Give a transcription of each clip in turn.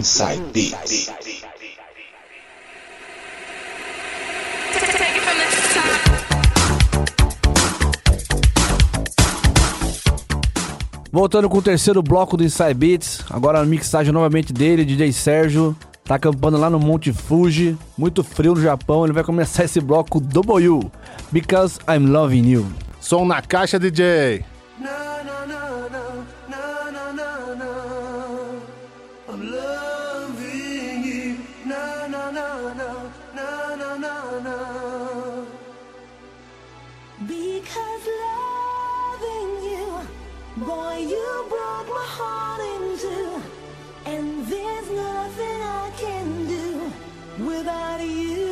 Inside Beats. Voltando com o terceiro bloco do Inside Beats, agora a mixagem novamente dele, DJ Sérgio, tá acampando lá no Monte Fuji, muito frio no Japão, ele vai começar esse bloco W, Because I'm Loving You. Som na caixa, DJ. Because loving you, boy, you broke my heart in two, and there's nothing I can do without you.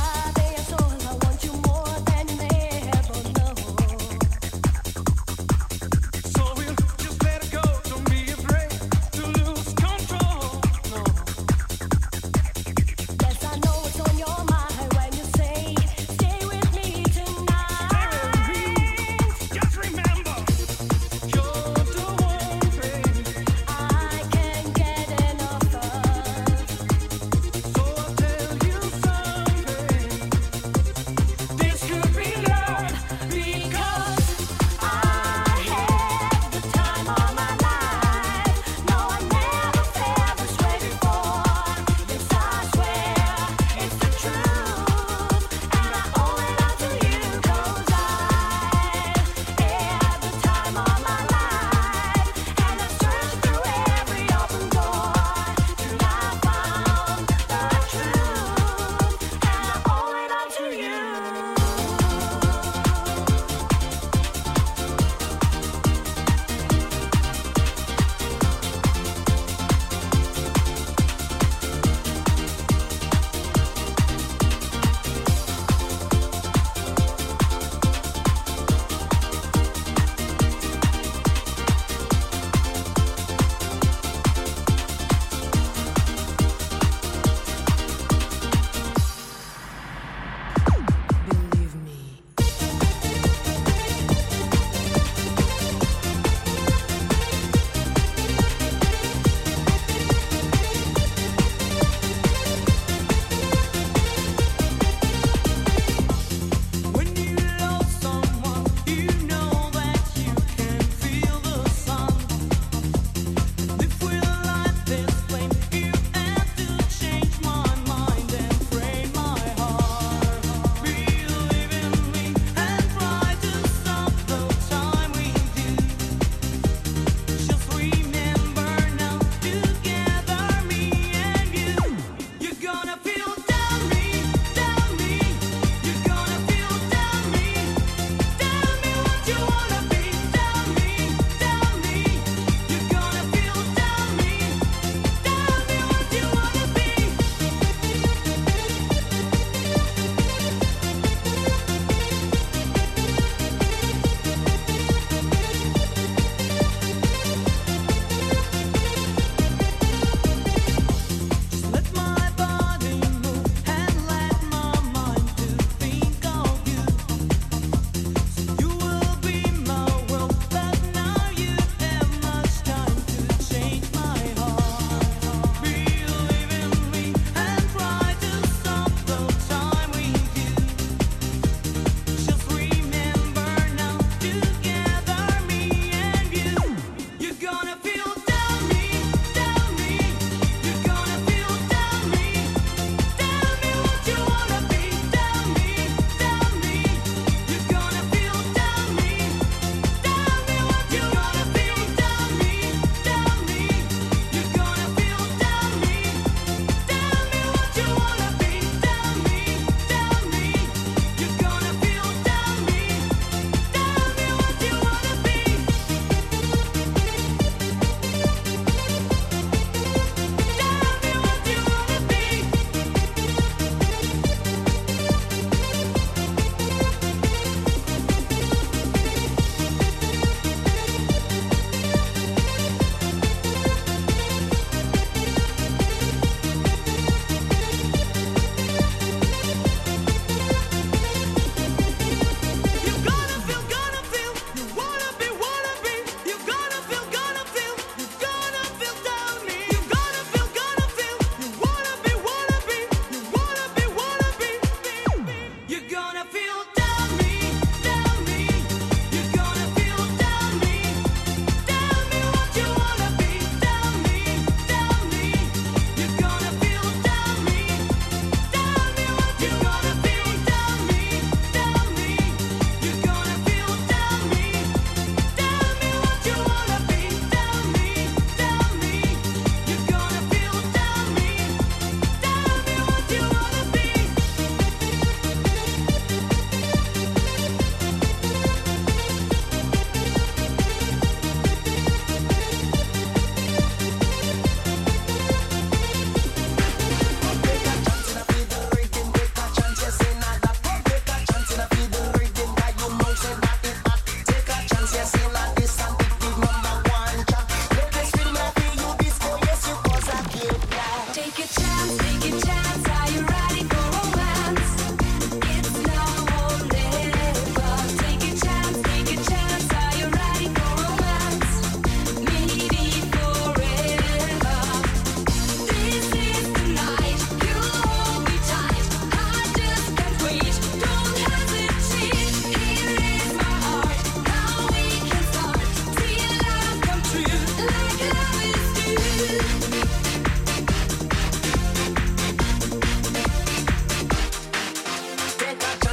body and soul. I want you more than you ever know. So we'll just let it go. Don't be afraid to lose control. No. Yes, I know what's on your mind when you say, stay with me tonight. Just remember, you're the one, baby. I can't get enough of. So I'll tell you something. This could be love because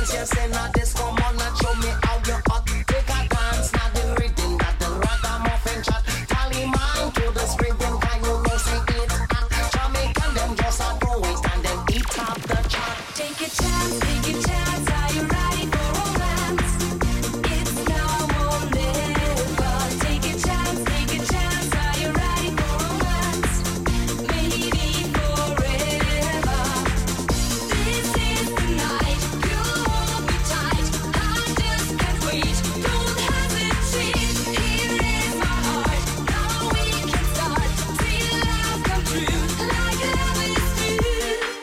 chance, yes, in a disco, man, and show me how you hot. Take a dance, not the rhythm, that the ragamuffin chat. Tally man to the rhythm, can you know say it hot? Jamaican, them just a do it and then eat up the chat. Take a chance, are you ready for romance? It's now or never. Take a chance, are you ready for romance? Maybe forever. This is the night, you hold me tight. I just can't wait, don't hesitate. Here is my heart, now we can start. See love come true, like love is due.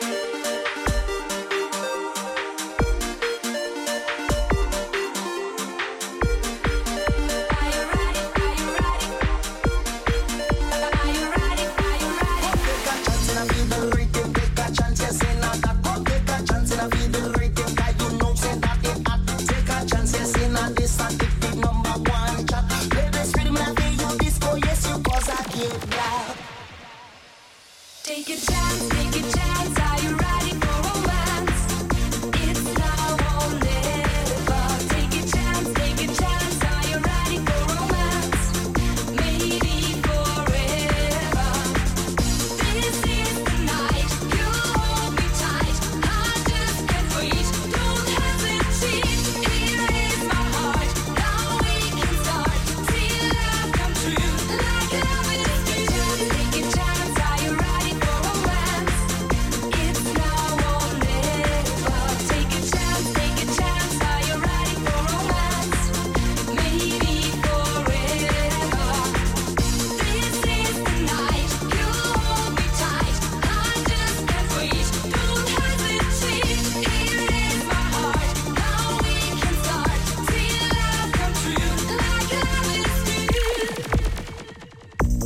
Are you ready? Are you ready? Are you ready? Are you ready? Take a chance and I feel the rhythm. Take a chance, yes, in a that. Take a chance and I feel the rhythm. Guy, you know say that it hot. Take a chance, yes, in a this and it big number one chat. Play this rhythm and I feel you disco, yes, you cause I get that. Take a chance, are you ready for romance? It's now or never. Take a chance, are you ready for romance? Maybe forever. This is the night, you hold me tight. I just can't wait, don't hesitate. Here is my heart, now we can start. See love come true, like love is due. Take a chance, are you ready for romance? It's now or never. Take a chance, are you ready for romance? Maybe forever. This is the night, you hold me tight. I just can't wait, don't hesitate. Here is my heart, now we can start. See love come true, like love is due.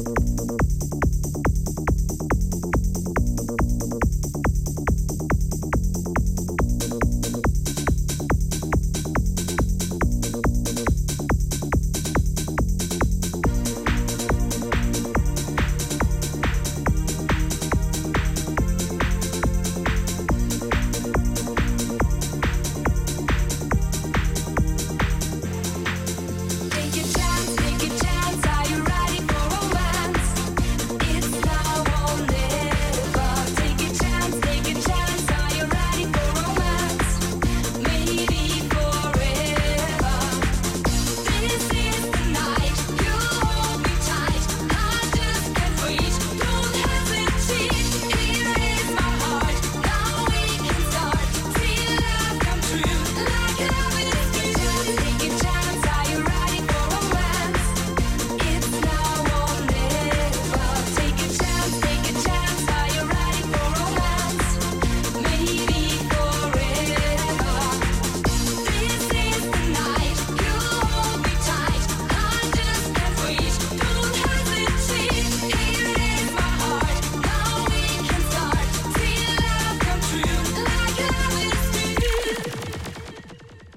Take a chance, are you ready for romance? It's now or never. Take a chance, are you ready for romance? Maybe forever. This is the night, you hold me tight. I just can't wait, don't hesitate. Here is my heart, now we can start. See love come true, like love is due. Take a chance, are you ready for romance? It's now or never. Take a chance, are you ready for romance? Maybe forever. This is the night, you hold me tight. I just can't wait, don't hesitate. Here is my heart, now we can start. See love come true, like love is due.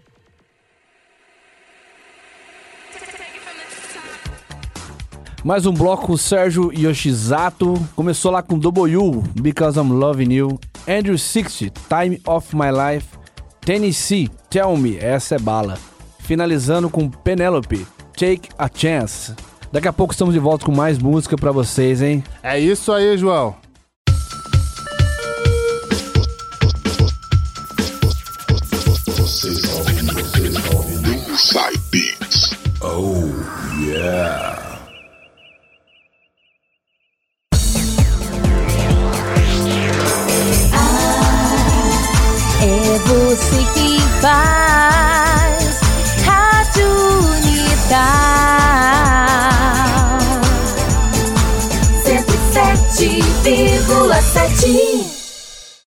Mais um bloco, Sérgio Yoshizato. Começou lá com Double U, Because I'm Loving You. Andrew 60, Time of My Life. Tennessee, Tell Me, essa é bala. Finalizando com Penelope, Take a Chance. Daqui a pouco estamos de volta com mais música pra vocês, hein? É isso aí, João. Inside Beats. Oh, yeah. É você que faz